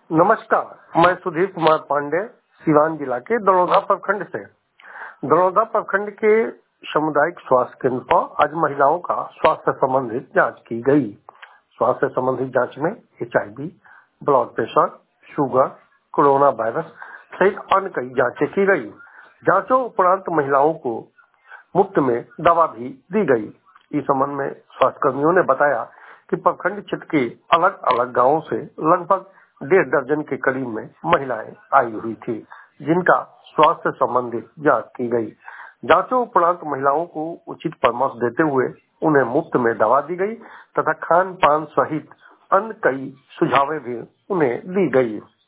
नमस्कार, मैं सुधीर कुमार पांडे सिवान जिला के दड़ौदा प्रखंड से। दड़ौदा प्रखंड के सामुदायिक स्वास्थ्य केंद्र पर आज महिलाओं का स्वास्थ्य संबंधित जांच की गई। स्वास्थ्य संबंधित जांच में HIV, blood pressure, sugar, corona virus सहित अन्य कई जांचें की गई। जांचों उपरांत महिलाओं को मुफ्त में दवा भी दी गई। इस संबंध में स्वास्थ्य कर्मियों ने बताया कि प्रखंड क्षेत्र के अलग अलग गांवों से लगभग 1.5 दर्जन के करीब में महिलाएं आई हुई थी, जिनका स्वास्थ्य संबंधित जांच की गई। जांचों उपरांत महिलाओं को उचित परामर्श देते हुए उन्हें मुफ्त में दवा दी गई तथा खान पान सहित अन्य कई सुझावें भी उन्हें दी गई।